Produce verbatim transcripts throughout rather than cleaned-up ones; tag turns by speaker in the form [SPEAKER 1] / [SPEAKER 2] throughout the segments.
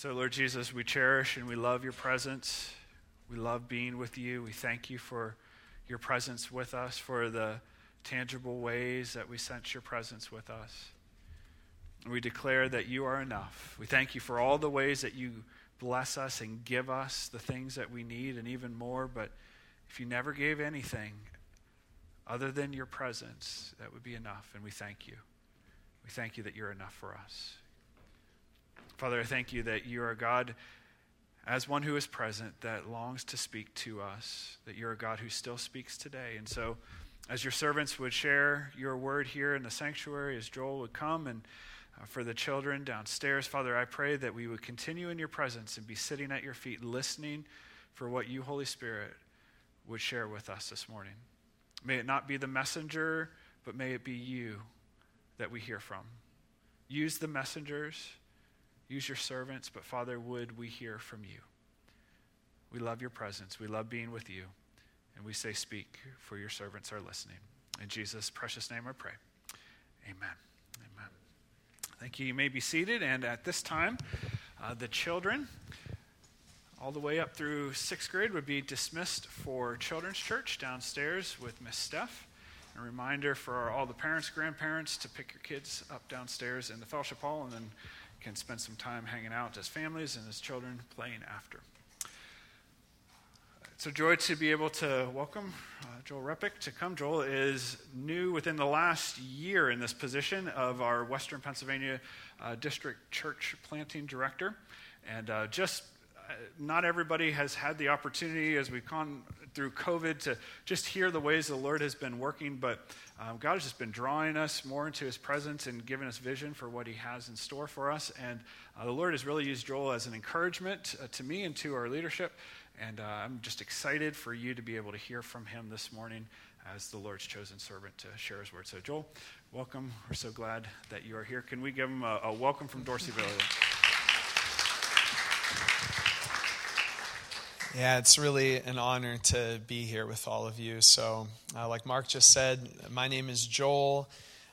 [SPEAKER 1] So, Lord Jesus, we cherish and we love your presence. We love being with you. We thank you for your presence with us, for the tangible ways that we sense your presence with us. And we declare that you are enough. We thank you for all the ways that you bless us and give us the things that we need and even more. But if you never gave anything other than your presence, that would be enough. And we thank you. We thank you that you're enough for us. Father, I thank you that you are a God, as one who is present, that longs to speak to us, that you're a God who still speaks today. And so, as your servants would share your word here in the sanctuary, as Joel would come, and uh, for the children downstairs, Father, I pray that we would continue in your presence and be sitting at your feet, listening for what you, Holy Spirit, would share with us this morning. May it not be the messenger, but may it be you that we hear from. Use the messengers. Use your servants, but Father, would we hear from you? We love your presence. We love being with you. And we say, speak, for your servants are listening. In Jesus' precious name I pray. Amen. Amen. Thank you. You may be seated. And at this time, uh, the children, all the way up through sixth grade, would be dismissed for Children's Church downstairs with Miss Steph. A reminder for all the parents, grandparents, to pick your kids up downstairs in the fellowship hall, and then can spend some time hanging out as families and as children playing after. It's a joy to be able to welcome uh, Joel Repick to come. Joel is new within the last year in this position of our Western Pennsylvania uh, District Church Planting Director. And uh, just uh, not everybody has had the opportunity as we've gone through COVID to just hear the ways the Lord has been working, but um, God has just been drawing us more into his presence and giving us vision for what he has in store for us. And uh, the Lord has really used Joel as an encouragement uh, to me and to our leadership. And uh, I'm just excited for you to be able to hear from him this morning as the Lord's chosen servant to share his word. So Joel, welcome. We're so glad that you are here. Can we give him a, a welcome from Dorseyville?
[SPEAKER 2] Yeah, it's really an honor to be here with all of you. So, uh, like Mark just said, my name is Joel.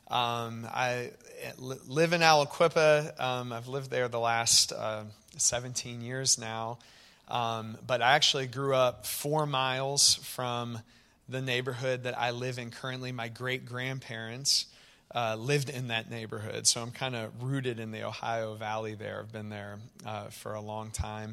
[SPEAKER 2] Um, I live in Aliquippa. Um, I've lived there the last uh, seventeen years now. Um, but I actually grew up four miles from the neighborhood that I live in currently. My great-grandparents uh, lived in that neighborhood. So I'm kind of rooted in the Ohio Valley there. I've been there uh, for a long time.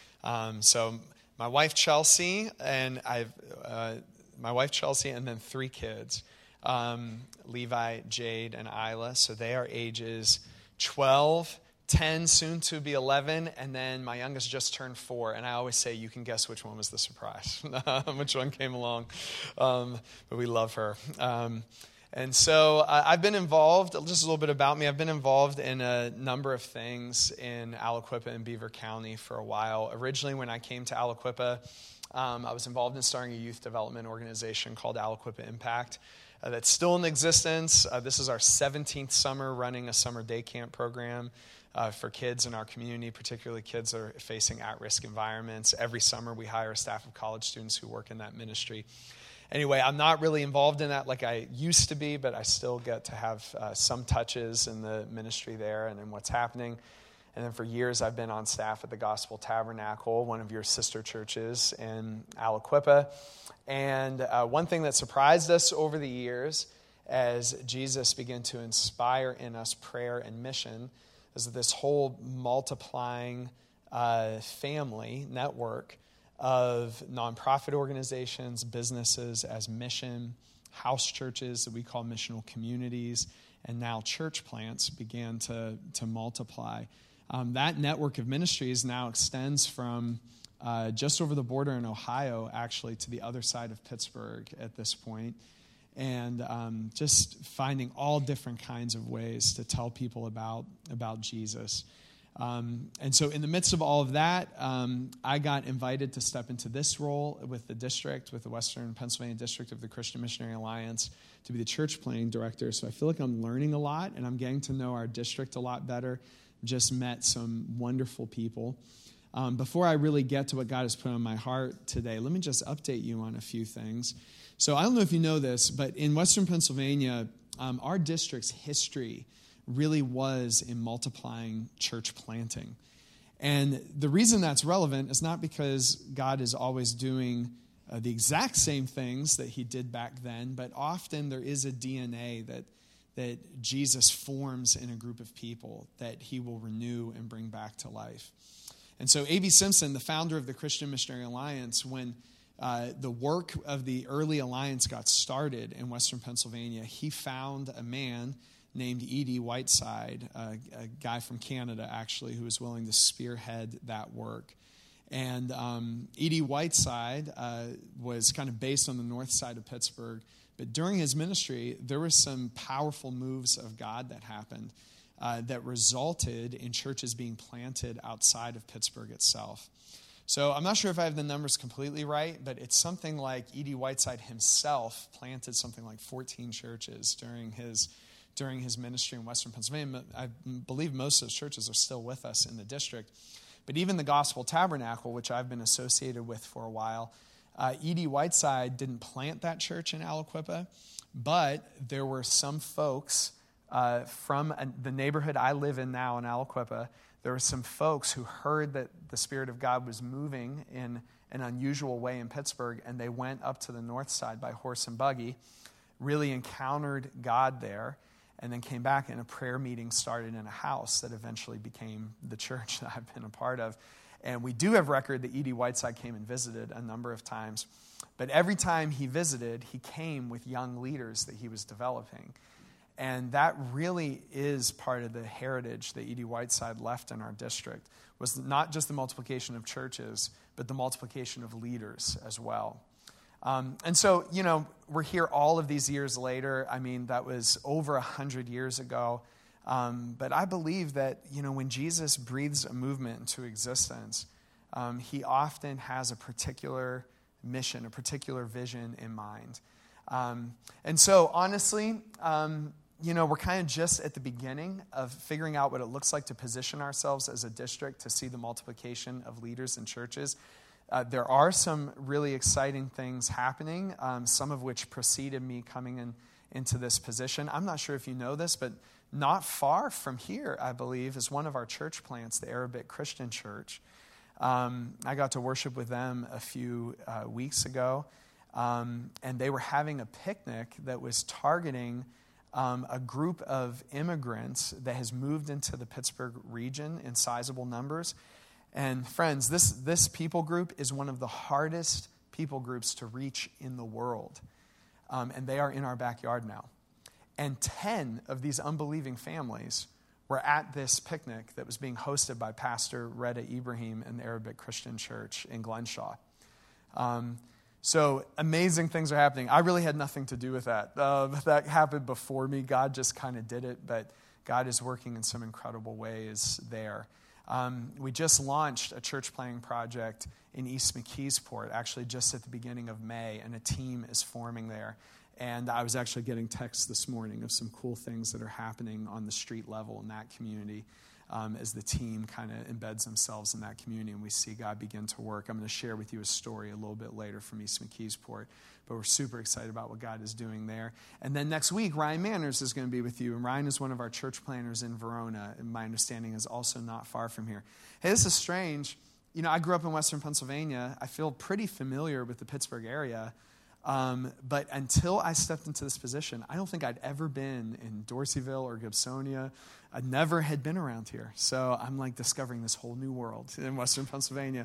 [SPEAKER 2] Um, so my wife Chelsea and I've uh, my wife Chelsea and then three kids, um, Levi, Jade, and Isla. So they are ages twelve, ten, soon to be eleven, and then my youngest just turned four. And I always say you can guess which one was the surprise, which one came along. Um, but we love her. Um, And so uh, I've been involved, just a little bit about me, I've been involved in a number of things in Aliquippa and Beaver County for a while. Originally, when I came to Aliquippa, um, I was involved in starting a youth development organization called Aliquippa Impact uh, that's still in existence. Uh, this is our seventeenth summer running a summer day camp program uh, for kids in our community, particularly kids that are facing at-risk environments. Every summer, we hire a staff of college students who work in that ministry. Anyway, I'm not really involved in that like I used to be, but I still get to have uh, some touches in the ministry there and in what's happening. And then for years, I've been on staff at the Gospel Tabernacle, one of your sister churches in Aliquippa. And uh, one thing that surprised us over the years as Jesus began to inspire in us prayer and mission is that this whole multiplying uh, family network of nonprofit organizations, businesses as mission, house churches that we call missional communities, and now church plants began to, to multiply. Um, that network of ministries now extends from uh, just over the border in Ohio, actually, to the other side of Pittsburgh at this point, and um, just finding all different kinds of ways to tell people about, about Jesus. Um, and so in the midst of all of that, um, I got invited to step into this role with the district, with the Western Pennsylvania District of the Christian Missionary Alliance, to be the church planting director. So I feel like I'm learning a lot, and I'm getting to know our district a lot better. Just met some wonderful people. Um, before I really get to what God has put on my heart today, let me just update you on a few things. So I don't know if you know this, but in Western Pennsylvania, um, our district's history really was in multiplying church planting. And the reason that's relevant is not because God is always doing uh, the exact same things that he did back then, but often there is a D N A that that Jesus forms in a group of people that he will renew and bring back to life. And so A B Simpson, the founder of the Christian Missionary Alliance, when uh, the work of the early alliance got started in Western Pennsylvania, he found a man named E D Whiteside, uh, a guy from Canada, actually, who was willing to spearhead that work. And um, E D Whiteside uh, was kind of based on the north side of Pittsburgh. But during his ministry, there were some powerful moves of God that happened uh, that resulted in churches being planted outside of Pittsburgh itself. So I'm not sure if I have the numbers completely right, but it's something like E D Whiteside himself planted something like fourteen churches during his during his ministry in Western Pennsylvania. I believe most of those churches are still with us in the district. But even the Gospel Tabernacle, which I've been associated with for a while, Uh, E D Whiteside didn't plant that church in Aliquippa, but there were some folks uh, from a, the neighborhood I live in now in Aliquippa. There were some folks who heard that the Spirit of God was moving in an unusual way in Pittsburgh, and they went up to the north side by horse and buggy, really encountered God there, and then came back, and a prayer meeting started in a house that eventually became the church that I've been a part of. And we do have record that E D Whiteside came and visited a number of times. But every time he visited, he came with young leaders that he was developing. And that really is part of the heritage that E D Whiteside left in our district, was not just the multiplication of churches, but the multiplication of leaders as well. Um, and so, you know, we're here all of these years later. I mean, that was over a hundred years ago. Um, but I believe that, you know, when Jesus breathes a movement into existence, um, he often has a particular mission, a particular vision in mind. Um, and so, honestly, um, you know, we're kind of just at the beginning of figuring out what it looks like to position ourselves as a district to see the multiplication of leaders in churches. Uh, there are some really exciting things happening, um, some of which preceded me coming in, into this position. I'm not sure if you know this, but not far from here, I believe, is one of our church plants, the Arabic Christian Church. Um, I got to worship with them a few uh, weeks ago, um, and they were having a picnic that was targeting um, a group of immigrants that has moved into the Pittsburgh region in sizable numbers. And friends, this, this people group is one of the hardest people groups to reach in the world, um, and they are in our backyard now. And ten of these unbelieving families were at this picnic that was being hosted by Pastor Reda Ibrahim in the Arabic Christian Church in Glenshaw. Um, so amazing things are happening. I really had nothing to do with that. Uh, that happened before me. God just kind of did it, but God is working in some incredible ways there. Um, we just launched a church planting project in East McKeesport, actually just at the beginning of May, and a team is forming there. And I was actually getting texts this morning of some cool things that are happening on the street level in that community um, as the team kind of embeds themselves in that community and we see God begin to work. I'm going to share with you a story a little bit later from East McKeesport, but we're super excited about what God is doing there. And then next week, Ryan Manners is going to be with you, and Ryan is one of our church planners in Verona, and my understanding is also not far from here. Hey, this is strange. You know, I grew up in Western Pennsylvania. I feel pretty familiar with the Pittsburgh area. Um, but until I stepped into this position, I don't think I'd ever been in Dorseyville or Gibsonia. I never had been around here. So I'm like discovering this whole new world in Western Pennsylvania.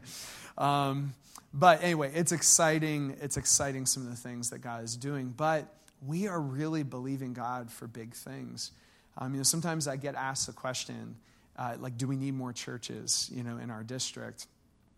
[SPEAKER 2] Um, but anyway, it's exciting. It's exciting some of the things that God is doing. But we are really believing God for big things. Um, you know, sometimes I get asked the question, uh, like, do we need more churches, you know, in our district?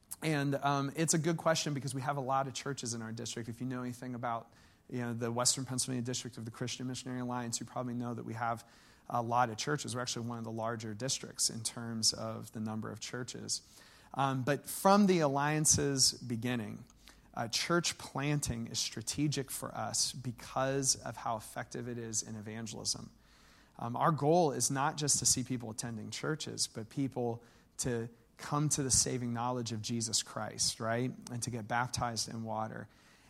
[SPEAKER 2] And um, it's a good question because we have a lot of churches in our district. If you know anything about, you know, the Western Pennsylvania district of the Christian Missionary Alliance, you probably know that we have a lot of churches. We're actually one of the larger districts in terms of the number of churches. Um, but from the Alliance's beginning, uh, church planting is strategic for us because of how effective it is in evangelism. Um, our goal is not just to see people attending churches, but people to come to the saving knowledge of Jesus Christ, right? And to get baptized in water.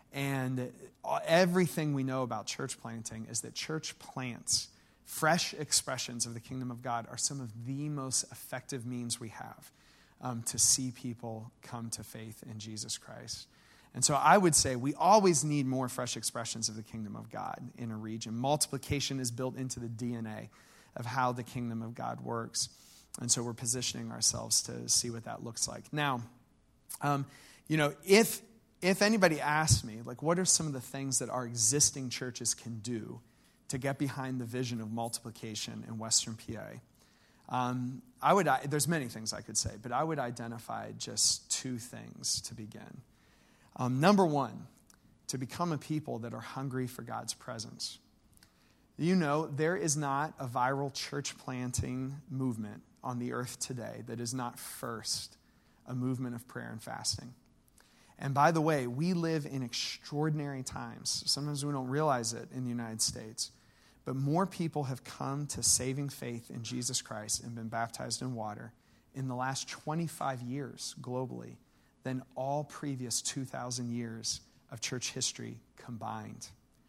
[SPEAKER 2] And everything we know about church planting is that church plants, fresh expressions of the kingdom of God, are some of the most effective means we have um, to see people come to faith in Jesus Christ. And so I would say we always need more fresh expressions of the kingdom of God in a region. Multiplication is built into the D N A of how the kingdom of God works. And so we're positioning ourselves to see what that looks like. Now, um, you know, if if anybody asks me, like, what are some of the things that our existing churches can do to get behind the vision of multiplication in Western P A? Um, I would. There's many things I could say, but I would identify just two things to begin. Um, number one, to become a people that are hungry for God's presence. You know, there is not a viral church planting movement on the earth today that is not first a movement of prayer and fasting. And by the way, we live in extraordinary times. Sometimes we don't realize it in the United States. But more people have come to saving faith in Jesus Christ and been baptized in water in the last twenty-five years globally than all previous two thousand years of church history combined.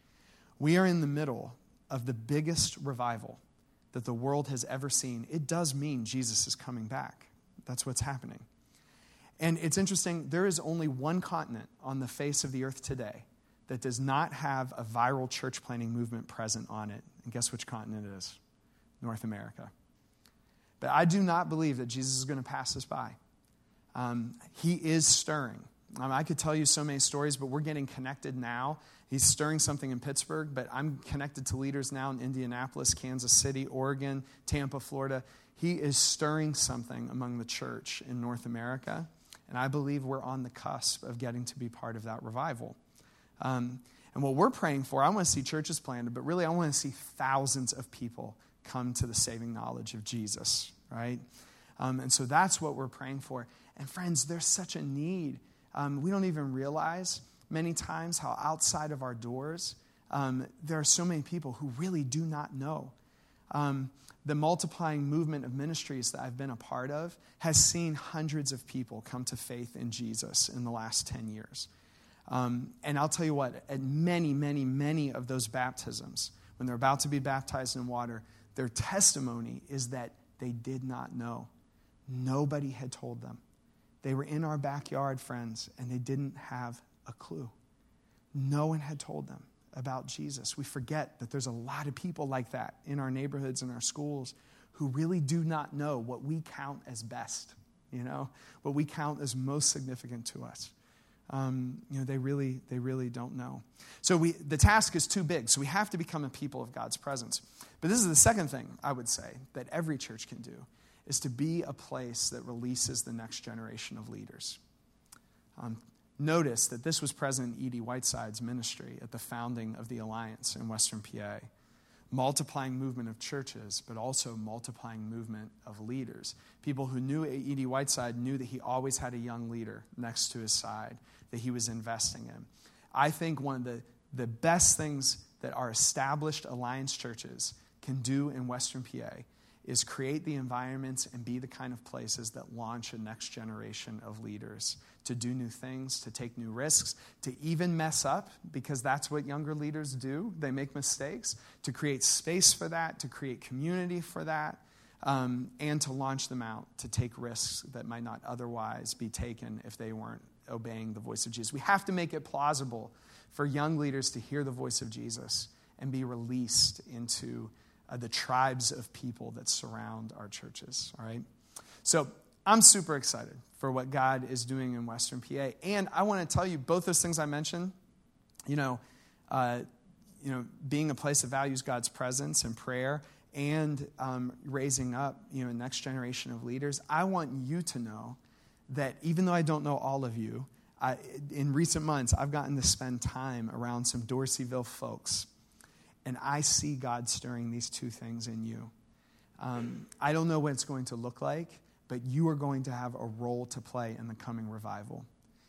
[SPEAKER 2] We are in the middle of the biggest revival that the world has ever seen. It does mean Jesus is coming back. That's what's happening. And it's interesting, there is only one continent on the face of the earth today that does not have a viral church planting movement present on it. And guess which continent it is? North America. But I do not believe that Jesus is going to pass us by. Um, he is stirring. Um, I could tell you so many stories, but we're getting connected now. He's stirring something in Pittsburgh, but I'm connected to leaders now in Indianapolis, Kansas City, Oregon, Tampa, Florida. He is stirring something among the church in North America, and I believe we're on the cusp of getting to be part of that revival. Um, and what we're praying for, I want to see churches planted, but really I want to see thousands of people come to the saving knowledge of Jesus, right? Um, and so that's what we're praying for. And friends, there's such a need. Um, we don't even realize many times how outside of our doors, um, there are so many people who really do not know. Um, the multiplying movement of ministries that I've been a part of has seen hundreds of people come to faith in Jesus in the last ten years. Um, and I'll tell you what, at many, many, many of those baptisms, when they're about to be baptized in water, their testimony is that they did not know. Nobody had told them. They were in our backyard, friends, and they didn't have a clue. No one had told them about Jesus. We forget that there's a lot of people like that in our neighborhoods and our schools who really do not know what we count as best, you know, what we count as most significant to us. Um, you know, they really, they really don't know. So we, the task is too big. So we have to become a people of God's presence. But this is the second thing I would say that every church can do, is to be a place that releases the next generation of leaders. Um, notice that this was President E D Whiteside's ministry at the founding of the Alliance in Western P A. Multiplying movement of churches, but also multiplying movement of leaders. People who knew E D Whiteside knew that he always had a young leader next to his side that he was investing in. I think one of the, the best things that our established Alliance churches can do in Western P A is create the environments and be the kind of places that launch a next generation of leaders to do new things, to take new risks, to even mess up, because that's what younger leaders do. They make mistakes, to create space for that, to create community for that, um, and to launch them out, to take risks that might not otherwise be taken if they weren't obeying the voice of Jesus. We have to make it plausible for young leaders to hear the voice of Jesus and be released into uh, the tribes of people that surround our churches, all right? So I'm super excited for what God is doing in Western P A. And I want to tell you, both those things I mentioned, you know, uh, you know, being a place that values God's presence and prayer and um, raising up, you know, a next generation of leaders, I want you to know that even though I don't know all of you, I, in recent months, I've gotten to spend time around some Dorseyville folks, and I see God stirring these two things in you. Um, I don't know what it's going to look like, but you are going to have a role to play in the coming revival.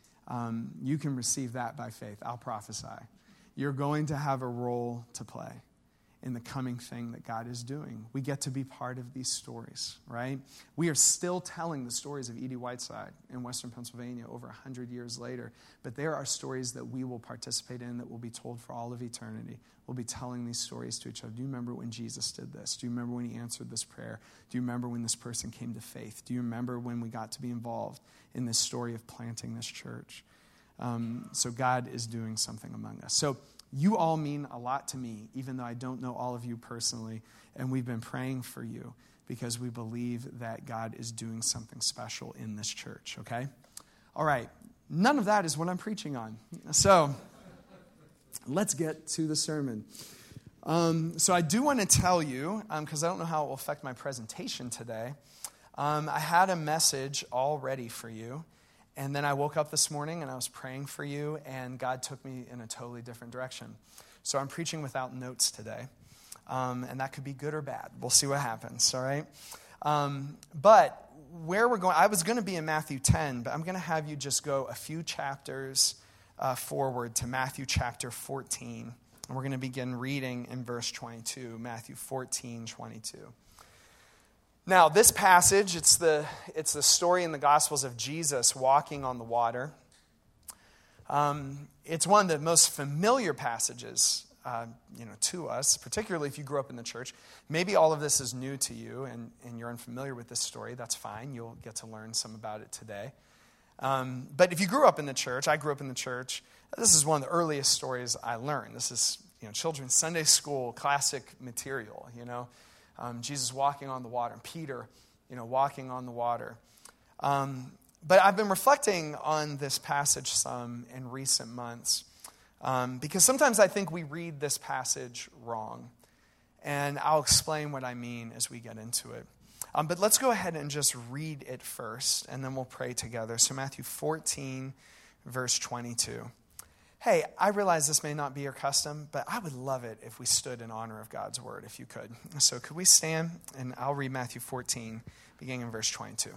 [SPEAKER 2] Um, you can receive that by faith. I'll prophesy. You're going to have a role to play. in the coming thing that God is doing. We get to be part of these stories, right? We are still telling the stories of Edie Whiteside in Western Pennsylvania over one hundred years later, but there are stories that we will participate in that will be told for all of eternity. We'll be telling these stories to each other. Do you remember when Jesus did this? Do you remember when he answered this prayer? Do you remember when this person came to faith? Do you remember when we got to be involved in this story of planting this church? Um, so God is doing something among us. So you all mean a lot to me, even though I don't know all of you personally, and we've been praying for you because we believe that God is doing something special in this church, okay? All right, none of that is what I'm preaching on. So let's get to the sermon. Um, so I do want to tell you, because um, I don't know how it will affect my presentation today, um, I had a message all ready for you. And then I woke up this morning and I was praying for you, and God took me in a totally different direction. So I'm preaching without notes today. Um, and that could be good or bad. We'll see what happens, all right? Um, but where we're going, I was going to be in Matthew ten, but I'm going to have you just go a few chapters uh, forward to Matthew chapter fourteen. And we're going to begin reading in verse twenty-two, Matthew fourteen, twenty-two. Now, this passage, it's the it's the story in the Gospels of Jesus walking on the water. Um, it's one of the most familiar passages, uh, you know, to us, particularly if you grew up in the church. Maybe all of this is new to you, and, and you're unfamiliar with this story. That's fine. You'll get to learn some about it today. Um, but if you grew up in the church, I grew up in the church. This is one of the earliest stories I learned. This is, you know, children's Sunday school classic material. You know. Um, Jesus walking on the water, and Peter, you know, walking on the water. Um, but I've been reflecting on this passage some in recent months um, because sometimes I think we read this passage wrong, and I'll explain what I mean as we get into it. Um, but let's go ahead and just read it first, and then we'll pray together. So Matthew fourteen, verse twenty-two. Hey, I realize this may not be your custom, but I would love it if we stood in honor of God's word, if you could. So could we stand? And I'll read Matthew fourteen, beginning in verse twenty-two.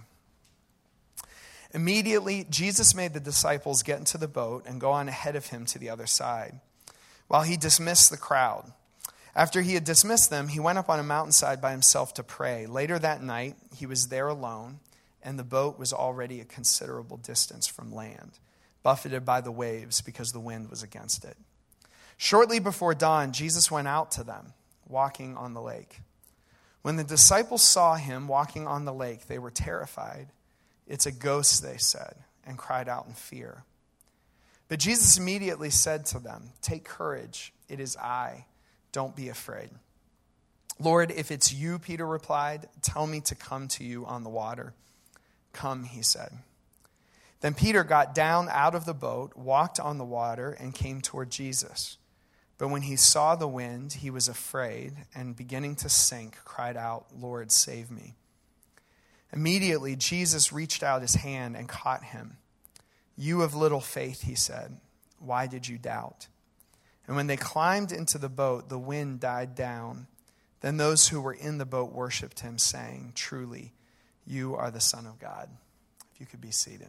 [SPEAKER 2] Immediately, Jesus made the disciples get into the boat and go on ahead of him to the other side, while he dismissed the crowd. After he had dismissed them, he went up on a mountainside by himself to pray. Later that night, he was there alone, and the boat was already a considerable distance from land, buffeted by the waves because the wind was against it. Shortly before dawn, Jesus went out to them, walking on the lake. When the disciples saw him walking on the lake, they were terrified. "It's a ghost," they said, and cried out in fear. But Jesus immediately said to them, "Take courage, it is I. Don't be afraid." "Lord, if it's you," Peter replied, "tell me to come to you on the water." "Come," he said. Then Peter got down out of the boat, walked on the water, and came toward Jesus. But when he saw the wind, he was afraid, and beginning to sink, cried out, "Lord, save me." Immediately Jesus reached out his hand and caught him. "You of little faith," he said, "why did you doubt?" And when they climbed into the boat, the wind died down. Then those who were in the boat worshipped him, saying, "Truly, you are the Son of God." If you could be seated.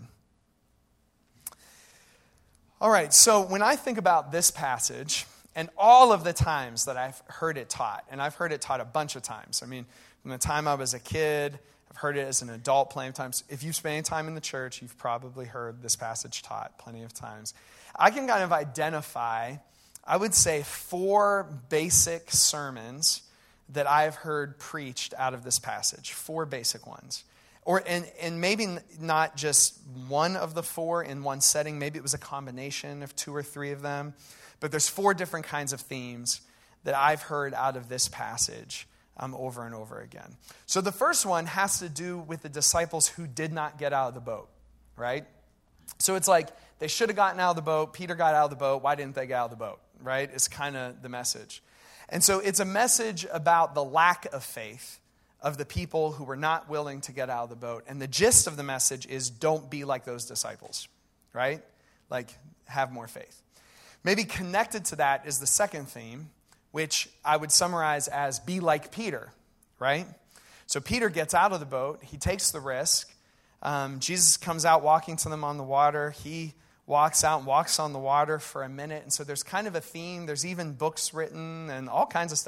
[SPEAKER 2] All right, so when I think about this passage and all of the times that I've heard it taught, and I've heard it taught a bunch of times. I mean, from the time I was a kid, I've heard it as an adult plenty of times. If you've spent any time in the church, you've probably heard this passage taught plenty of times. I can kind of identify, I would say, four basic sermons that I've heard preached out of this passage. Four basic ones. Or and, and maybe not just one of the four in one setting. Maybe it was a combination of two or three of them. But there's four different kinds of themes that I've heard out of this passage um, over and over again. So the first one has to do with the disciples who did not get out of the boat, right? So it's like they should have gotten out of the boat. Peter got out of the boat. Why didn't they get out of the boat, right? It's kind of the message. And so it's a message about the lack of faith of the people who were not willing to get out of the boat. And the gist of the message is don't be like those disciples, right? Like, have more faith. Maybe connected to that is the second theme, which I would summarize as be like Peter, right? So Peter gets out of the boat. He takes the risk. Um, Jesus comes out walking to them on the water. He walks out and walks on the water for a minute. And so there's kind of a theme. There's even books written and all kinds of stuff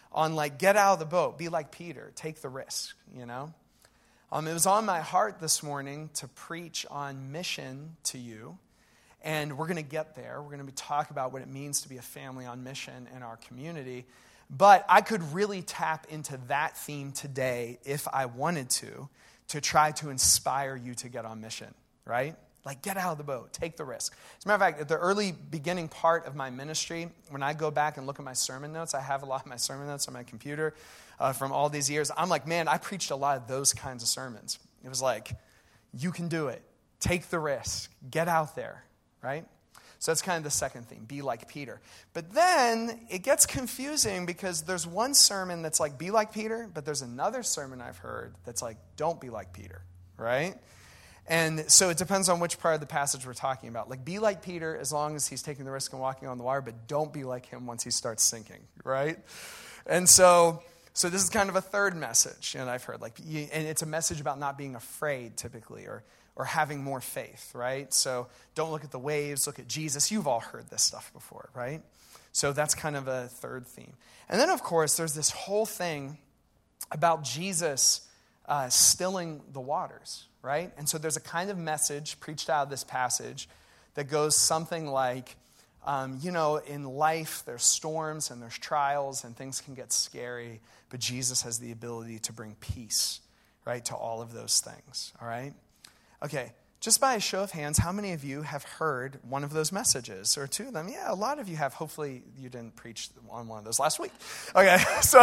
[SPEAKER 2] on like, get out of the boat, be like Peter, take the risk, you know. Um, it was on my heart this morning to preach on mission to you. And we're going to get there. We're going to talk about what it means to be a family on mission in our community. But I could really tap into that theme today if I wanted to, to try to inspire you to get on mission, right? Like, get out of the boat, take the risk. As a matter of fact, at the early beginning part of my ministry, when I go back and look at my sermon notes, I have a lot of my sermon notes on my computer uh, from all these years. I'm like, man, I preached a lot of those kinds of sermons. It was like, you can do it. Take the risk. Get out there, right? So that's kind of the second theme, be like Peter. But then it gets confusing because there's one sermon that's like, be like Peter, but there's another sermon I've heard that's like, don't be like Peter, right? And so it depends on which part of the passage we're talking about. Like, be like Peter as long as he's taking the risk and walking on the water, but don't be like him once he starts sinking, right? And so so this is kind of a third message, and I've heard, like, and it's a message about not being afraid typically, or or having more faith, right? So don't look at the waves, look at Jesus. You've all heard this stuff before, right? So that's kind of a third theme. And then, of course, there's this whole thing about Jesus uh, stilling the waters, right? And so there's a kind of message preached out of this passage that goes something like, um, you know, in life there's storms and there's trials and things can get scary, but Jesus has the ability to bring peace, right, to all of those things, all right? Okay, just by a show of hands, how many of you have heard one of those messages, or two of them? Yeah, a lot of you have. Hopefully you didn't preach on one of those last week. Okay, so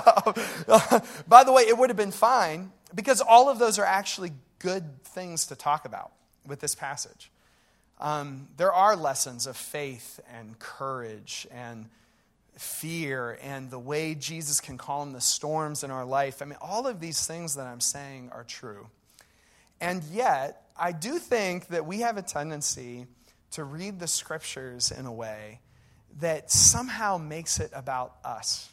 [SPEAKER 2] by the way, it would have been fine, because all of those are actually good things to talk about with this passage. Um, there are lessons of faith and courage and fear and the way Jesus can calm the storms in our life. I mean, all of these things that I'm saying are true. And yet, I do think that we have a tendency to read the scriptures in a way that somehow makes it about us.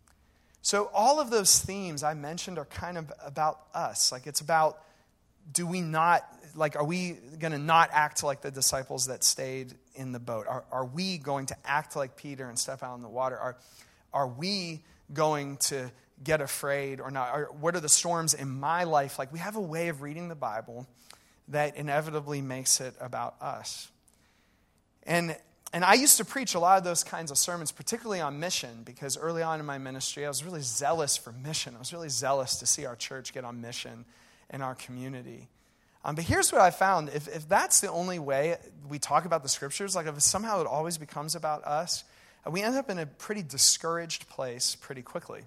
[SPEAKER 2] So all of those themes I mentioned are kind of about us. Like, it's about, do we not, like, are we going to not act like the disciples that stayed in the boat? Are, are we going to act like Peter and step out in the water? Are, are we going to get afraid or not? Or what are the storms in my life? Like, we have a way of reading the Bible that inevitably makes it about us. And and I used to preach a lot of those kinds of sermons, particularly on mission, because early on in my ministry, I was really zealous for mission. I was really zealous to see our church get on mission in our community. Um, but here's what I found. If, if that's the only way we talk about the scriptures, like if somehow it always becomes about us, we end up in a pretty discouraged place pretty quickly.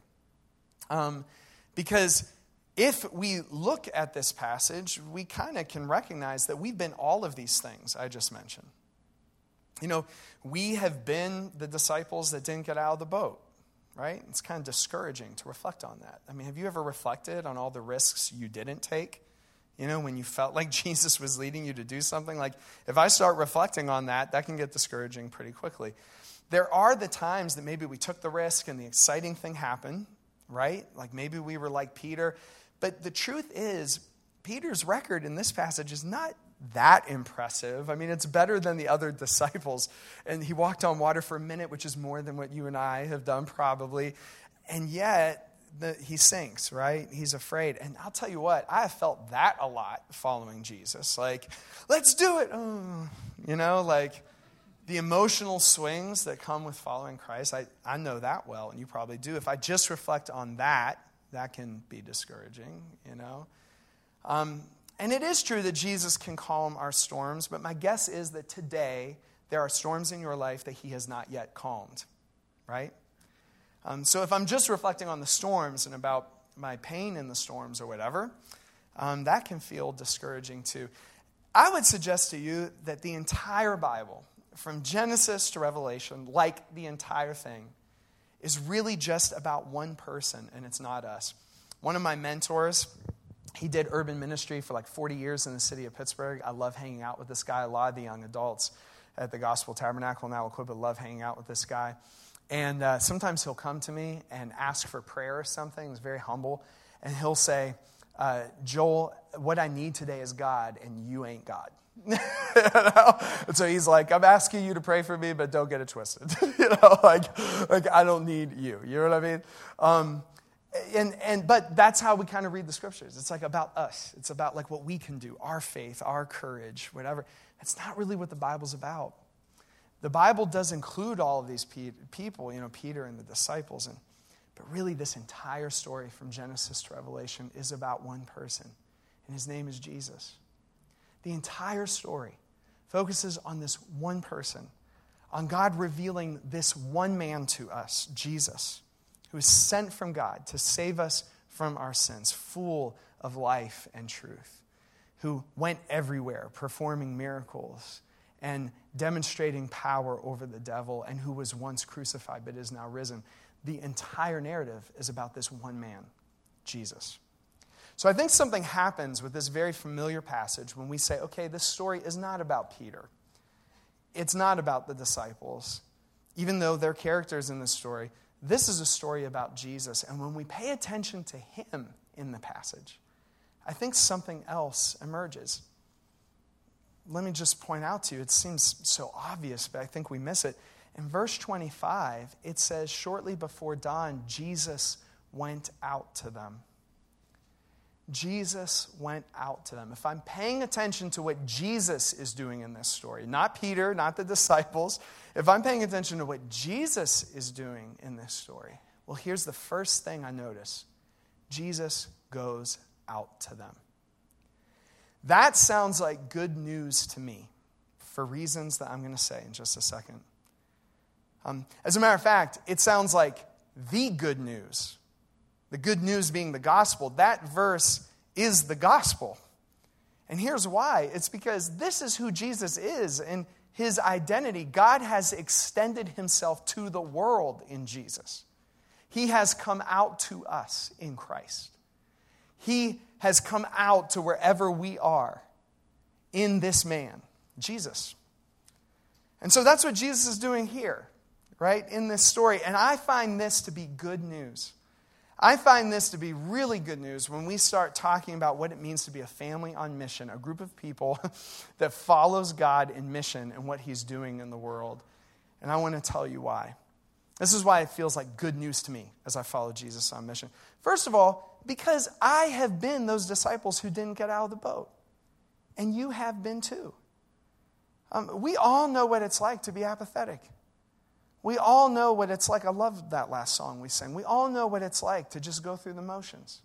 [SPEAKER 2] Um, because if we look at this passage, we kind of can recognize that we've been all of these things I just mentioned. You know, we have been the disciples that didn't get out of the boat, right? It's kind of discouraging to reflect on that. I mean, have you ever reflected on all the risks you didn't take? You know, when you felt like Jesus was leading you to do something? Like, if I start reflecting on that, that can get discouraging pretty quickly. There are the times that maybe we took the risk and the exciting thing happened, right? Like maybe we were like Peter. But the truth is, Peter's record in this passage is not that impressive. I mean, it's better than the other disciples. And he walked on water for a minute, which is more than what you and I have done probably. And yet, the, he sinks, right? He's afraid. And I'll tell you what, I have felt that a lot following Jesus. Like, let's do it. Oh, you know, like the emotional swings that come with following Christ. I, I know that well, and you probably do. If I just reflect on that, that can be discouraging, you know. Um, and it is true that Jesus can calm our storms, but my guess is that today there are storms in your life that he has not yet calmed, right? Um, so if I'm just reflecting on the storms and about my pain in the storms or whatever, um, that can feel discouraging too. I would suggest to you that the entire Bible, from Genesis to Revelation, like the entire thing, is really just about one person, and it's not us. One of my mentors, he did urban ministry for like forty years in the city of Pittsburgh. I love hanging out with this guy. A lot of the young adults at the Gospel Tabernacle in Aliquippa love hanging out with this guy. And uh, sometimes he'll come to me and ask for prayer or something. He's very humble. And he'll say, uh, Joel, what I need today is God, and you ain't God. You know? And so he's like, I'm asking you to pray for me, but don't get it twisted. you know, like, like I don't need you. You know what I mean? Um, and and but that's how we kind of read the scriptures. It's like about us. It's about like what we can do, our faith, our courage, whatever. It's not really what the Bible's about. The Bible does include all of these pe- people, you know, Peter and the disciples, and but really this entire story from Genesis to Revelation is about one person, and his name is Jesus. The entire story focuses on this one person, on God revealing this one man to us, Jesus, who is sent from God to save us from our sins, full of life and truth, who went everywhere performing miracles and demonstrating power over the devil, and who was once crucified but is now risen. The entire narrative is about this one man, Jesus. So I think something happens with this very familiar passage when we say, okay, this story is not about Peter. It's not about the disciples. Even though they're characters in this story, this is a story about Jesus. And when we pay attention to him in the passage, I think something else emerges. Let me just point out to you, it seems so obvious, but I think we miss it. In verse twenty-five, it says, shortly before dawn, Jesus went out to them. Jesus went out to them. If I'm paying attention to what Jesus is doing in this story, not Peter, not the disciples, if I'm paying attention to what Jesus is doing in this story, well, here's the first thing I notice. Jesus goes out to them. That sounds like good news to me for reasons that I'm going to say in just a second. Um, as a matter of fact, it sounds like the good news. The good news being the gospel. That verse is the gospel. And here's why. It's because this is who Jesus is and his identity. God has extended himself to the world in Jesus. He has come out to us in Christ. He has come out to wherever we are in this man, Jesus. And so that's what Jesus is doing here, right, in this story. And I find this to be good news. I find this to be really good news when we start talking about what it means to be a family on mission, a group of people that follows God in mission and what he's doing in the world. And I want to tell you why. This is why it feels like good news to me as I follow Jesus on mission. First of all, because I have been those disciples who didn't get out of the boat. And you have been too. Um, we all know what it's like to be apathetic. We all know what it's like. I love that last song we sang. We all know what it's like to just go through the motions.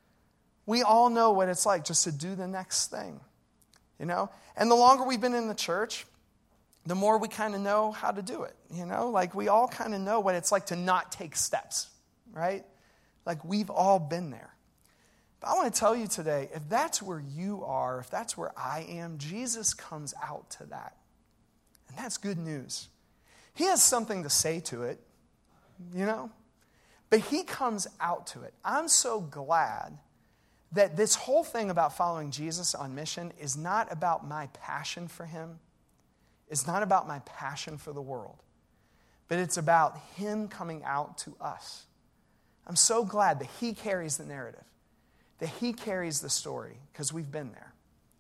[SPEAKER 2] We all know what it's like just to do the next thing, you know? And the longer we've been in the church, the more we kind of know how to do it, you know? Like we all kind of know what it's like to not take steps, right? Like we've all been there. But I want to tell you today, if that's where you are, if that's where I am, Jesus comes out to that. And that's good news. He has something to say to it, you know? But he comes out to it. I'm so glad that this whole thing about following Jesus on mission is not about my passion for him. It's not about my passion for the world. But it's about him coming out to us. I'm so glad that he carries the narrative, that he carries the story, because we've been there.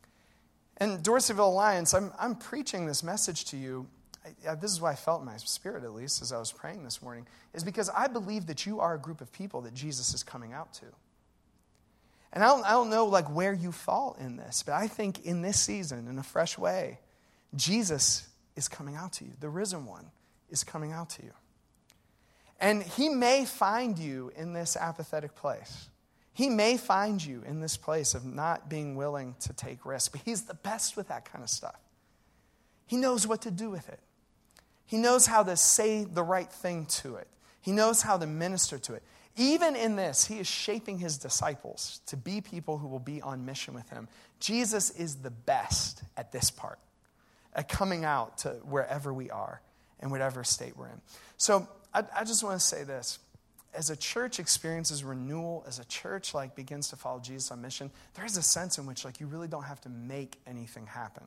[SPEAKER 2] And Dorseyville Alliance, I'm, I'm preaching this message to you. I, this is what I felt in my spirit, at least, as I was praying this morning, is because I believe that you are a group of people that Jesus is coming out to. And I don't, I don't know like where you fall in this, but I think in this season, in a fresh way, Jesus is coming out to you. The risen one is coming out to you. And he may find you in this apathetic place. He may find you in this place of not being willing to take risks, but he's the best with that kind of stuff. He knows what to do with it. He knows how to say the right thing to it. He knows how to minister to it. Even in this, he is shaping his disciples to be people who will be on mission with him. Jesus is the best at this part, at coming out to wherever we are and whatever state we're in. So I, I just want to say this. As a church experiences renewal, as a church like begins to follow Jesus on mission, there is a sense in which like you really don't have to make anything happen.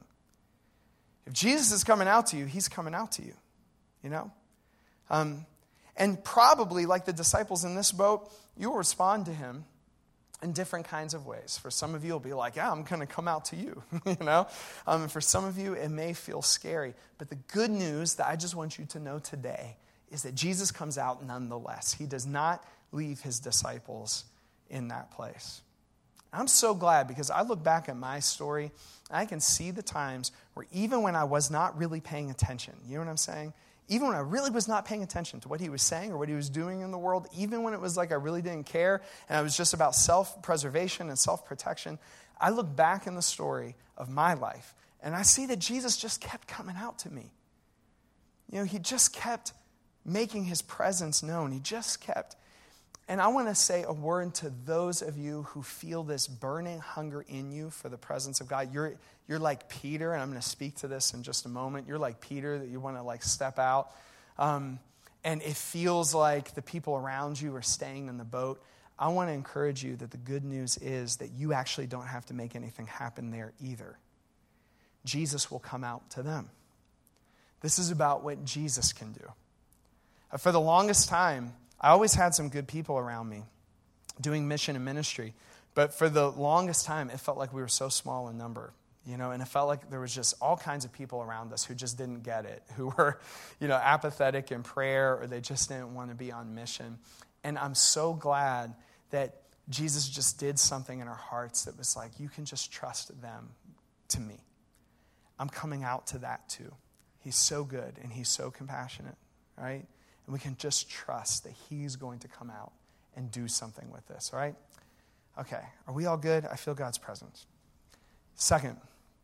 [SPEAKER 2] If Jesus is coming out to you, he's coming out to you, you know? Um, and probably, like the disciples in this boat, you'll respond to him in different kinds of ways. For some of you, it'll be like, yeah, I'm going to come out to you, you know? Um, for some of you, it may feel scary. But the good news that I just want you to know today is that Jesus comes out nonetheless. He does not leave his disciples in that place. I'm so glad because I look back at my story, and I can see the times where even when I was not really paying attention, you know what I'm saying? Even when I really was not paying attention to what he was saying or what he was doing in the world, even when it was like I really didn't care and I was just about self-preservation and self-protection, I look back in the story of my life and I see that Jesus just kept coming out to me. You know, he just kept making his presence known. He just kept. And I want to say a word to those of you who feel this burning hunger in you for the presence of God. You're you're like Peter, and I'm going to speak to this in just a moment. You're like Peter that you want to like step out. Um, and it feels like the people around you are staying in the boat. I want to encourage you that the good news is that you actually don't have to make anything happen there either. Jesus will come out to them. This is about what Jesus can do. For the longest time, I always had some good people around me doing mission and ministry. But for the longest time, it felt like we were so small in number, you know, and it felt like there was just all kinds of people around us who just didn't get it, who were, you know, apathetic in prayer, or they just didn't want to be on mission. And I'm so glad that Jesus just did something in our hearts that was like, you can just trust them to me. I'm coming out to that too. He's so good and he's so compassionate, right? And we can just trust that he's going to come out and do something with this, all right? Okay, are we all good? I feel God's presence. Second,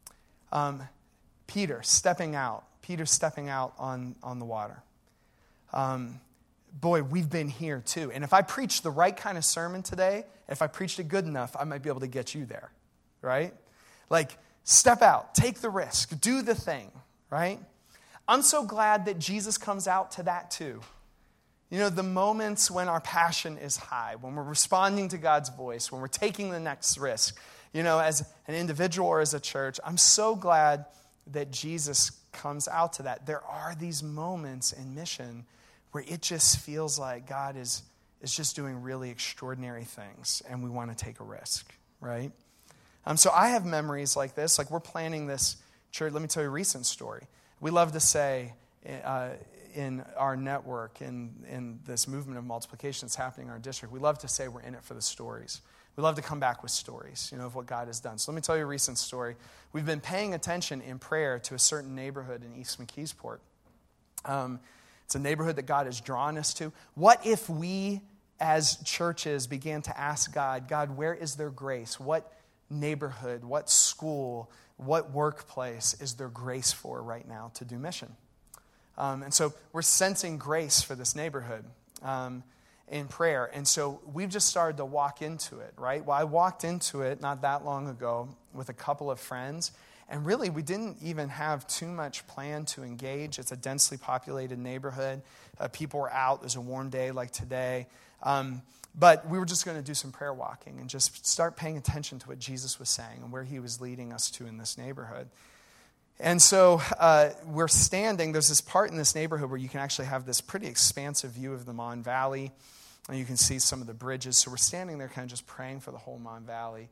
[SPEAKER 2] um, Peter stepping out. Peter stepping out on, on the water. Um, boy, we've been here too. And if I preached the right kind of sermon today, if I preached it good enough, I might be able to get you there, right? Like, step out, take the risk, do the thing, right? I'm so glad that Jesus comes out to that too. You know, the moments when our passion is high, when we're responding to God's voice, when we're taking the next risk, you know, as an individual or as a church, I'm so glad that Jesus comes out to that. There are these moments in mission where it just feels like God is, is just doing really extraordinary things and we want to take a risk, right? Um, so I have memories like this. Like, we're planning this church. Let me tell you a recent story. We love to say uh, in our network, in, in this movement of multiplication that's happening in our district, we love to say we're in it for the stories. We love to come back with stories, you know, of what God has done. So let me tell you a recent story. We've been paying attention in prayer to a certain neighborhood in East McKeesport. Um, it's a neighborhood that God has drawn us to. What if we, as churches, began to ask God, God, where is there grace? What neighborhood, what school, what workplace is there grace for right now to do mission? Um, and so we're sensing grace for this neighborhood um, in prayer. And so we've just started to walk into it, right? Well, I walked into it not that long ago with a couple of friends. And really, we didn't even have too much plan to engage. It's a densely populated neighborhood. Uh, people were out. It was a warm day like today. Um, But we were just going to do some prayer walking and just start paying attention to what Jesus was saying and where he was leading us to in this neighborhood. And so uh, we're standing. There's this part in this neighborhood where you can actually have this pretty expansive view of the Mon Valley. And you can see some of the bridges. So we're standing there kind of just praying for the whole Mon Valley.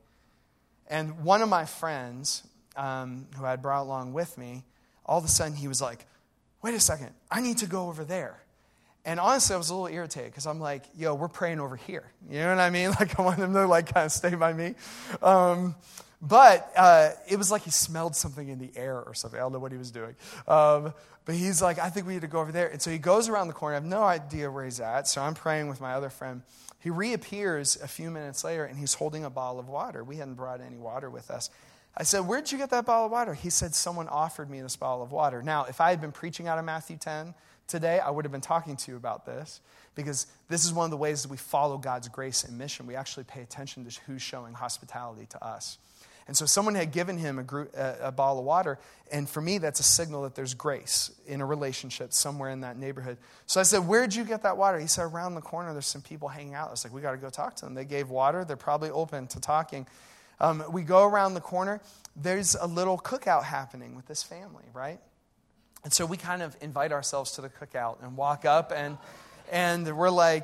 [SPEAKER 2] And one of my friends, um, who I had brought along with me, all of a sudden he was like, wait a second, I need to go over there. And honestly, I was a little irritated because I'm like, yo, we're praying over here. You know what I mean? Like, I want them to like kind of stay by me. Um, but uh, it was like he smelled something in the air or something. I don't know what he was doing. Um, but he's like, I think we need to go over there. And so he goes around the corner. I have no idea where he's at. So I'm praying with my other friend. He reappears a few minutes later, and he's holding a bottle of water. We hadn't brought any water with us. I said, where'd you get that bottle of water? He said, someone offered me this bottle of water. Now, if I had been preaching out of Matthew ten, today, I would have been talking to you about this because this is one of the ways that we follow God's grace and mission. We actually pay attention to who's showing hospitality to us. And so someone had given him a, group, a, a bottle of water, and for me, that's a signal that there's grace in a relationship somewhere in that neighborhood. So I said, where'd you get that water? He said, around the corner, there's some people hanging out. I was like, we got to go talk to them. They gave water. They're probably open to talking. Um, we go around the corner. There's a little cookout happening with this family, right? And so we kind of invite ourselves to the cookout and walk up, and and we're like,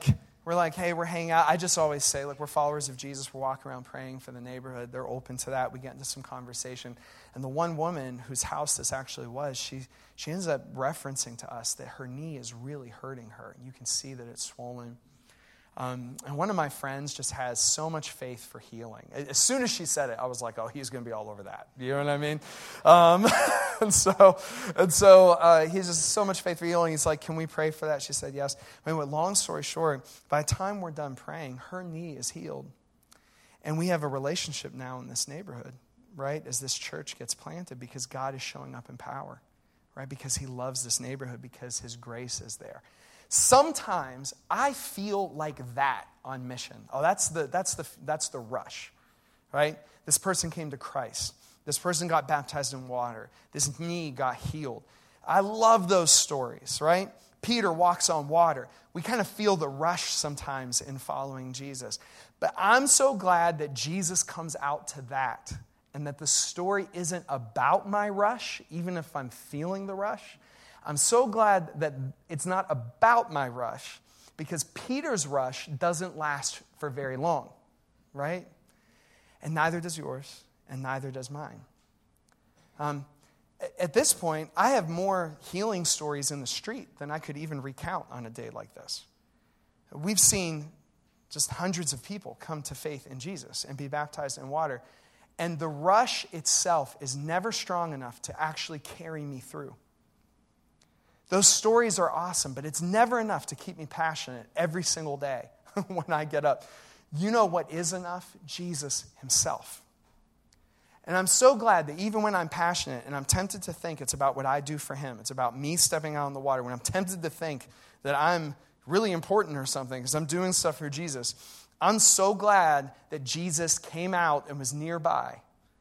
[SPEAKER 2] We're like, hey, we're hanging out. I just always say, look, we're followers of Jesus. We're walking around praying for the neighborhood. They're open to that. We get into some conversation. And the one woman whose house this actually was, she, she ends up referencing to us that her knee is really hurting her. You can see that it's swollen. Um, and one of my friends just has so much faith for healing. As soon as she said it, I was like, oh, he's going to be all over that. You know what I mean? Um, and so and so uh, he has just so much faith for healing. He's like, can we pray for that? She said, yes. Anyway, long story short, by the time we're done praying, her knee is healed. And we have a relationship now in this neighborhood, right, as this church gets planted because God is showing up in power, right, because he loves this neighborhood, because his grace is there. Sometimes I feel like that on mission. Oh, that's the that's the that's the rush, right? This person came to Christ. This person got baptized in water. This knee got healed. I love those stories, right? Peter walks on water. We kind of feel the rush sometimes in following Jesus. But I'm so glad that Jesus comes out to that and that the story isn't about my rush, even if I'm feeling the rush. I'm so glad that it's not about my rush, because Peter's rush doesn't last for very long, right? And neither does yours, and neither does mine. Um, at this point, I have more healing stories in the street than I could even recount on a day like this. We've seen just hundreds of people come to faith in Jesus and be baptized in water, and the rush itself is never strong enough to actually carry me through. Those stories are awesome, but it's never enough to keep me passionate every single day when I get up. You know what is enough? Jesus himself. And I'm so glad that even when I'm passionate and I'm tempted to think it's about what I do for him, it's about me stepping out in the water, when I'm tempted to think that I'm really important or something because I'm doing stuff for Jesus, I'm so glad that Jesus came out and was nearby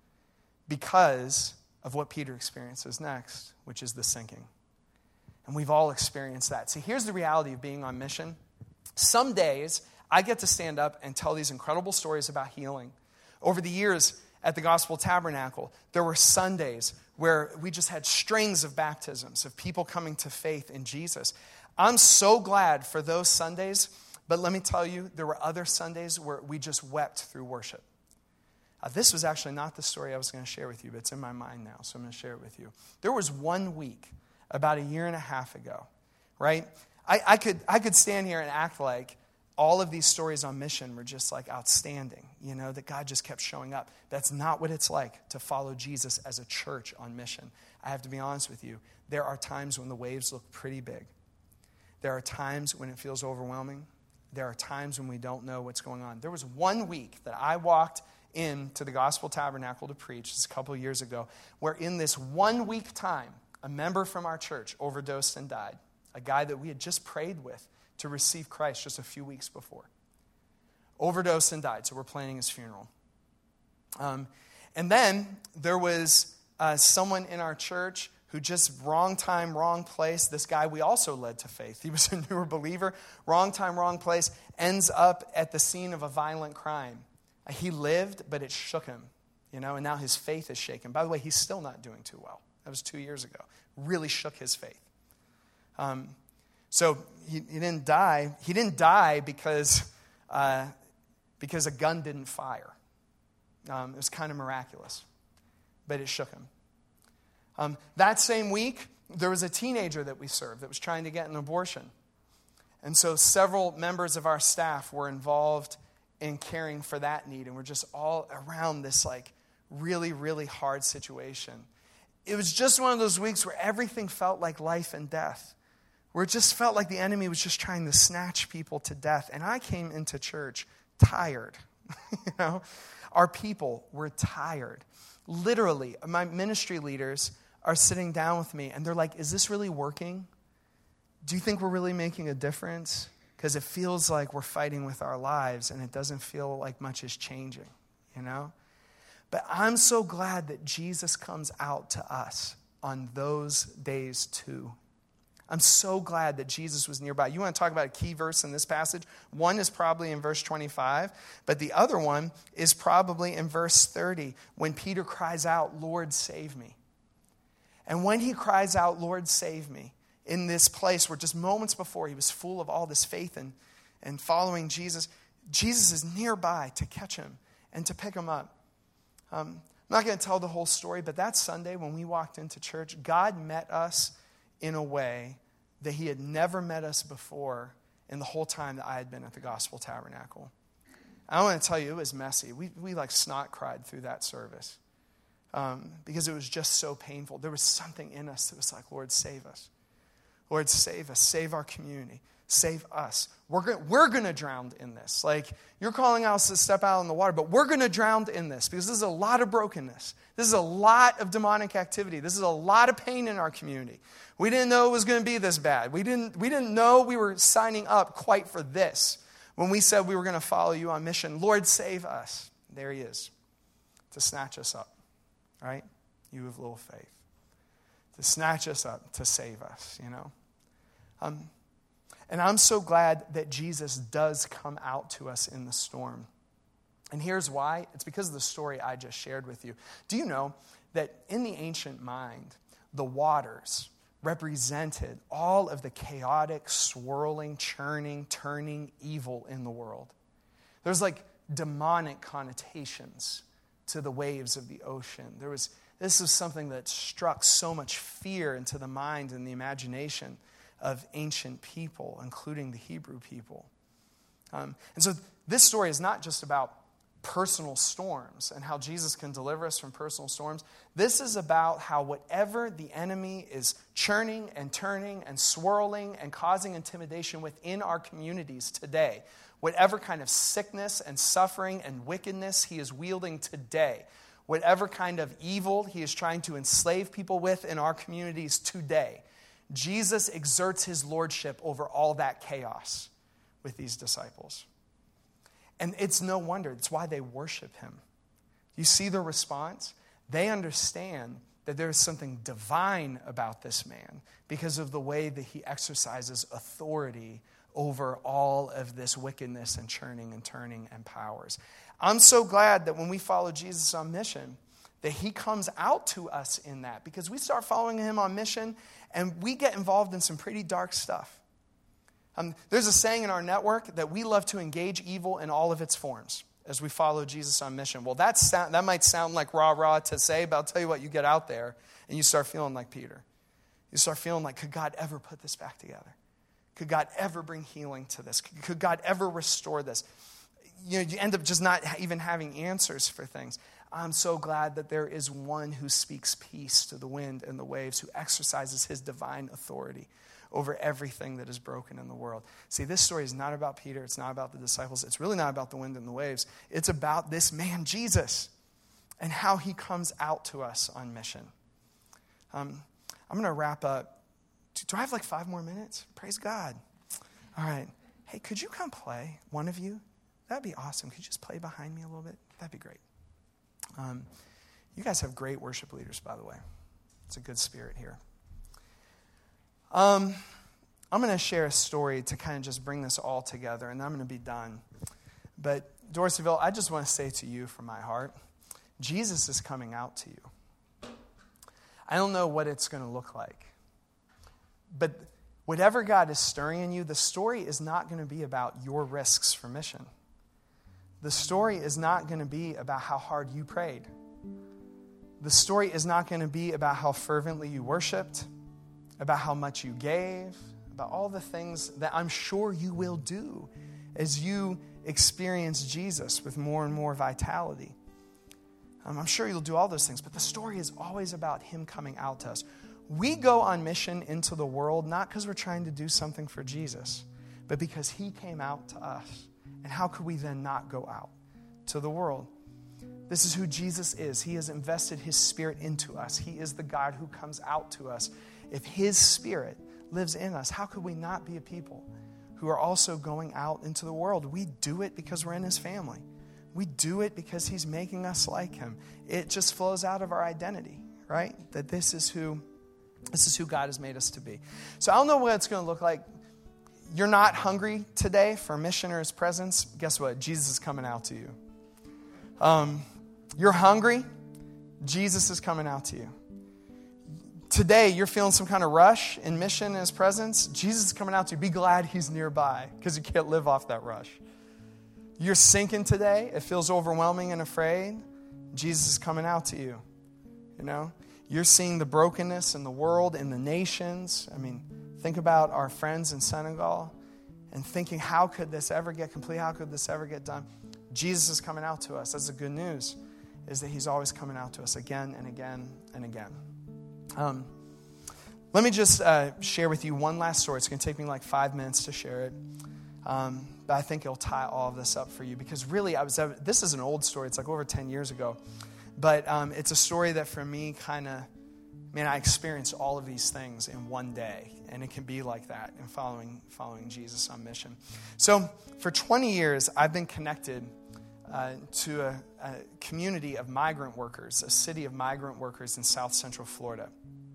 [SPEAKER 2] because of what Peter experiences next, which is the sinking. And we've all experienced that. See, here's the reality of being on mission. Some days, I get to stand up and tell these incredible stories about healing. Over the years at the Gospel Tabernacle, there were Sundays where we just had strings of baptisms, of people coming to faith in Jesus. I'm so glad for those Sundays, but let me tell you, there were other Sundays where we just wept through worship. Uh, this was actually not the story I was going to share with you, but it's in my mind now, so I'm going to share it with you. There was one week about a year and a half ago, right? I, I could I could stand here and act like all of these stories on mission were just like outstanding, you know, that God just kept showing up. That's not what it's like to follow Jesus as a church on mission. I have to be honest with you. There are times when the waves look pretty big. There are times when it feels overwhelming. There are times when we don't know what's going on. There was one week that I walked into the Gospel Tabernacle to preach, just a couple of years ago, where in this one week time, a member from our church overdosed and died. A guy that we had just prayed with to receive Christ just a few weeks before. Overdosed and died, so we're planning his funeral. Um, and then there was uh, someone in our church who just wrong time, wrong place. This guy we also led to faith. He was a newer believer. Wrong time, wrong place. Ends up at the scene of a violent crime. Uh, he lived, but it shook him, you know, and now his faith is shaken. By the way, he's still not doing too well. That was two years ago. Really shook his faith. Um, so he, he didn't die. He didn't die because uh, because a gun didn't fire. Um, it was kind of miraculous, but it shook him. Um, that same week, there was a teenager that we served that was trying to get an abortion. And so several members of our staff were involved in caring for that need, and we're just all around this like really, really hard situation. It was just one of those weeks where everything felt like life and death, where it just felt like the enemy was just trying to snatch people to death. And I came into church tired. you know, our people were tired. Literally, my ministry leaders are sitting down with me, and they're like, is this really working? Do you think we're really making a difference? Because it feels like we're fighting with our lives, and it doesn't feel like much is changing, you know? But I'm so glad that Jesus comes out to us on those days too. I'm so glad that Jesus was nearby. You want to talk about a key verse in this passage? One is probably in verse twenty-five, but the other one is probably in verse thirty, when Peter cries out, Lord, save me. And when he cries out, Lord, save me, in this place where just moments before he was full of all this faith and, and following Jesus, Jesus is nearby to catch him and to pick him up. Um, I'm not going to tell the whole story, but that Sunday when we walked into church, God met us in a way that he had never met us before in the whole time that I had been at the Gospel Tabernacle. I want to tell you, it was messy. We, we like snot cried through that service um, because it was just so painful. There was something in us that was like, Lord, save us. Lord, save us. Save our community. Save us. We're going we're going to drown in this. Like, you're calling us to step out in the water, but we're going to drown in this because this is a lot of brokenness. This is a lot of demonic activity. This is a lot of pain in our community. We didn't know it was going to be this bad. We didn't, we didn't know we were signing up quite for this when we said we were going to follow you on mission. Lord, save us. There he is to snatch us up, right? You have little faith. To snatch us up, to save us, you know. Um, and I'm so glad that Jesus does come out to us in the storm. And here's why. It's because of the story I just shared with you. Do you know that in the ancient mind, the waters represented all of the chaotic, swirling, churning, turning evil in the world? There's like demonic connotations to the waves of the ocean. There was this is something that struck so much fear into the mind and the imagination of ancient people, including the Hebrew people. Um, and so this story is not just about personal storms and how Jesus can deliver us from personal storms. This is about how whatever the enemy is churning and turning and swirling and causing intimidation within our communities today, whatever kind of sickness and suffering and wickedness he is wielding today, whatever kind of evil he is trying to enslave people with in our communities today, Jesus exerts his lordship over all that chaos with these disciples. And it's no wonder. It's why they worship him. You see the response? They understand that there is something divine about this man because of the way that he exercises authority over all of this wickedness and churning and turning and powers. I'm so glad that when we follow Jesus on mission, that he comes out to us in that, because we start following him on mission and we get involved in some pretty dark stuff. Um, there's a saying in our network that we love to engage evil in all of its forms as we follow Jesus on mission. Well, that sound, that might sound like rah-rah to say, but I'll tell you what, you get out there and you start feeling like Peter. You start feeling like, could God ever put this back together? Could God ever bring healing to this? Could God ever restore this? You know, you end up just not even having answers for things. I'm so glad that there is one who speaks peace to the wind and the waves, who exercises his divine authority over everything that is broken in the world. See, this story is not about Peter. It's not about the disciples. It's really not about the wind and the waves. It's about this man, Jesus, and how he comes out to us on mission. Um, I'm going to wrap up. Do I have like five more minutes? Praise God. All right. Hey, could you come play, one of you? That'd be awesome. Could you just play behind me a little bit? That'd be great. Um, you guys have great worship leaders, by the way. It's a good spirit here. Um, I'm going to share a story to kind of just bring this all together, and I'm going to be done. But Dorseyville, I just want to say to you from my heart, Jesus is coming out to you. I don't know what it's going to look like. But whatever God is stirring in you, the story is not going to be about your risks for mission. The story is not going to be about how hard you prayed. The story is not going to be about how fervently you worshiped, about how much you gave, about all the things that I'm sure you will do as you experience Jesus with more and more vitality. Um, I'm sure you'll do all those things, but the story is always about him coming out to us. We go on mission into the world not because we're trying to do something for Jesus, but because he came out to us. And how could we then not go out to the world? This is who Jesus is. He has invested his spirit into us. He is the God who comes out to us. If his spirit lives in us, how could we not be a people who are also going out into the world? We do it because we're in his family. We do it because he's making us like him. It just flows out of our identity, right? That this is who, this is who God has made us to be. So I don't know what it's going to look like. You're not hungry today for mission or his presence. Guess what? Jesus is coming out to you. Um, you're hungry. Jesus is coming out to you. today you're feeling some kind of rush in mission in his presence, Jesus is coming out to you. Be glad he's nearby because you can't live off that rush. You're sinking today. It feels overwhelming and afraid. Jesus is coming out to you. You know, you're seeing the brokenness in the world, in the nations. I mean, think about our friends in Senegal and thinking, how could this ever get complete? How could this ever get done? Jesus is coming out to us. That's the good news, is that he's always coming out to us again and again and again. Um, let me just uh, share with you one last story. It's going to take me like five minutes to share it. Um, but I think it'll tie all of this up for you, because really, I was. This is an old story. It's like over ten years ago. But um, it's a story that for me kind of, man, I experienced all of these things in one day. And it can be like that in following following Jesus on mission. So for twenty years, I've been connected uh, to a, a community of migrant workers, a city of migrant workers in South Central Florida.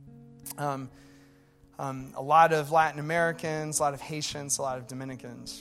[SPEAKER 2] Um, um, a lot of Latin Americans, a lot of Haitians, a lot of Dominicans.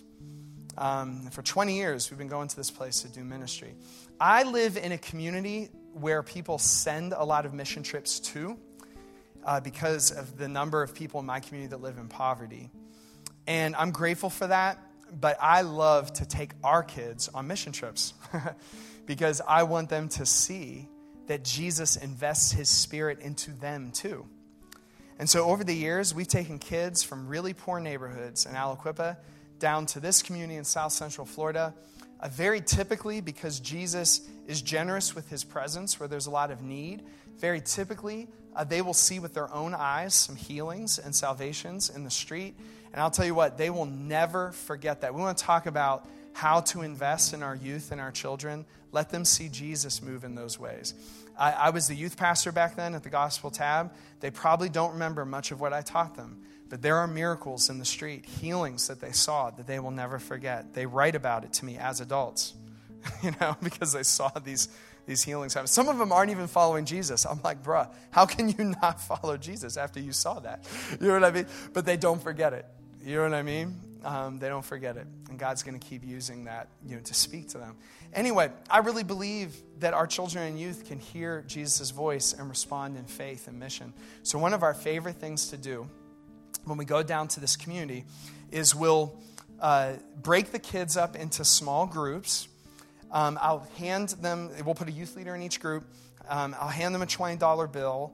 [SPEAKER 2] Um, for twenty years, we've been going to this place to do ministry. I live in a community where people send a lot of mission trips to uh, because of the number of people in my community that live in poverty. And I'm grateful for that, but I love to take our kids on mission trips because I want them to see that Jesus invests his spirit into them too. And so over the years, we've taken kids from really poor neighborhoods in Aliquippa down to this community in South Central Florida, uh, very typically because Jesus is generous with his presence where there's a lot of need. Very typically, uh, they will see with their own eyes some healings and salvations in the street. And I'll tell you what, they will never forget that. We want to talk about how to invest in our youth and our children. Let them see Jesus move in those ways. I, I was the youth pastor back then at the Gospel Tab. They probably don't remember much of what I taught them. But there are miracles in the street, healings that they saw that they will never forget. They write about it to me as adults, you know, because they saw these, these healings happen. Some of them aren't even following Jesus. I'm like, bruh, how can you not follow Jesus after you saw that? You know what I mean? But they don't forget it. You know what I mean? Um, they don't forget it. And God's going to keep using that, you know, to speak to them. Anyway, I really believe that our children and youth can hear Jesus' voice and respond in faith and mission. So one of our favorite things to do when we go down to this community is we'll uh, break the kids up into small groups. Um, I'll hand them, we'll put a youth leader in each group. Um, I'll hand them a twenty dollar bill,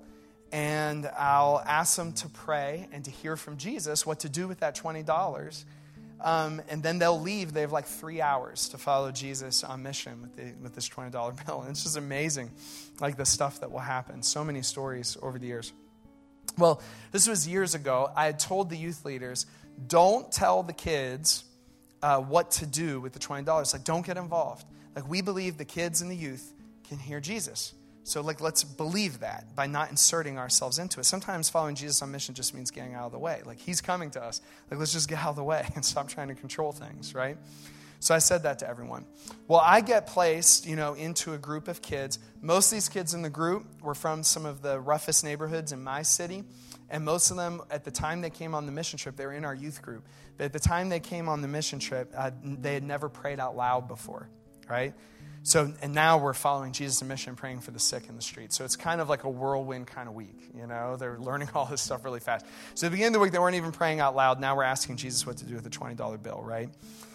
[SPEAKER 2] and I'll ask them to pray and to hear from Jesus what to do with that twenty dollars. Um, and then they'll leave. They have like three hours to follow Jesus on mission with, the, with this twenty dollar bill. And it's just amazing, like the stuff that will happen. So many stories over the years. Well, this was years ago. I had told the youth leaders, don't tell the kids uh, what to do with the twenty dollars. Like, don't get involved. Like, we believe the kids and the youth can hear Jesus. So, like, let's believe that by not inserting ourselves into it. Sometimes following Jesus on mission just means getting out of the way. Like, he's coming to us. Like, let's just get out of the way and stop trying to control things, right? So I said that to everyone. Well, I get placed, you know, into a group of kids. Most of these kids in the group were from some of the roughest neighborhoods in my city. And most of them, at the time they came on the mission trip, they were in our youth group. But at the time they came on the mission trip, uh, they had never prayed out loud before, right? So, and now we're following Jesus in mission, praying for the sick in the street. So it's kind of like a whirlwind kind of week, you know? They're learning all this stuff really fast. So at the beginning of the week, they weren't even praying out loud. Now we're asking Jesus what to do with the twenty dollar bill, right?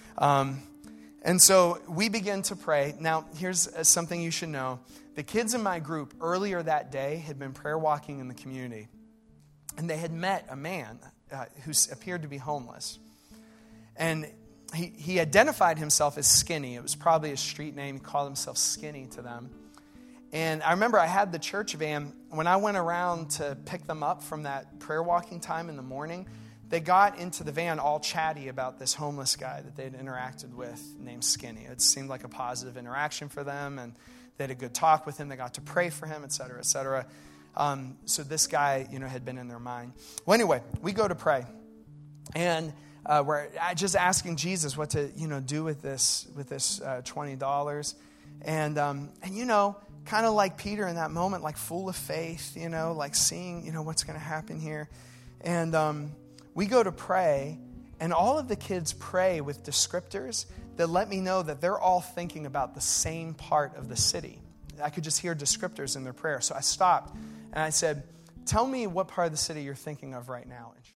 [SPEAKER 2] Um, and so we begin to pray. Now, here's something you should know. The kids in my group earlier that day had been prayer walking in the community. And they had met a man uh, who appeared to be homeless. And he, he identified himself as Skinny. It was probably a street name. He called himself Skinny to them. And I remember I had the church van. When I went around to pick them up from that prayer walking time in the morning, they got into the van all chatty about this homeless guy that they'd interacted with named Skinny. It seemed like a positive interaction for them, and they had a good talk with him. They got to pray for him, et cetera, et cetera. Um, so this guy, you know, had been in their mind. Well, anyway, we go to pray. And uh, we're just asking Jesus what to, you know, do with this with this uh, twenty dollars. And, um, and you know, kind of like Peter in that moment, like full of faith, you know, like seeing, you know, what's going to happen here. And um, we go to pray, and all of the kids pray with descriptors that let me know that they're all thinking about the same part of the city. I could just hear descriptors in their prayer. So I stopped, and I said,
[SPEAKER 3] tell me what part of the city you're thinking of right now.